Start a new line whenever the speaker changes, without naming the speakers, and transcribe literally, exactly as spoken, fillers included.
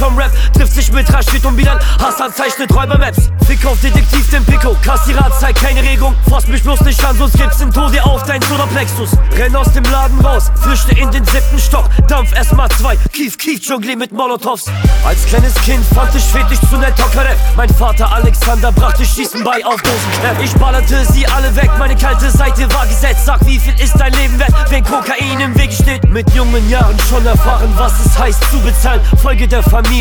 vom Rap. Trifft sich mit Rashid und Bilal, Hassan zeichnet Räubermaps. Fick auf Detektiv den Pico, Kassierer zeigt keine Regung. Fass mich bloß nicht an, sonst gibt's den Tode auf dein Solarplexus. Renn aus dem Laden raus, flüchte in den siebten Stock. Dampf erstmal zwei, Kief, Kief, jonglier mit Molotovs. Als kleines Kind fand ich Fetisch zu Nettokarev. Mein Vater Alexander brachte Schießen bei auf Dosenknepp. Ich ballerte sie alle weg, meine kalte Seite war gesetzt. Sag, wie viel ist dein Leben wert, wenn Kokain im Weg steht? Mit jungen Jahren schon erfahren, was es heißt zu bezahlen. Folge der Familie.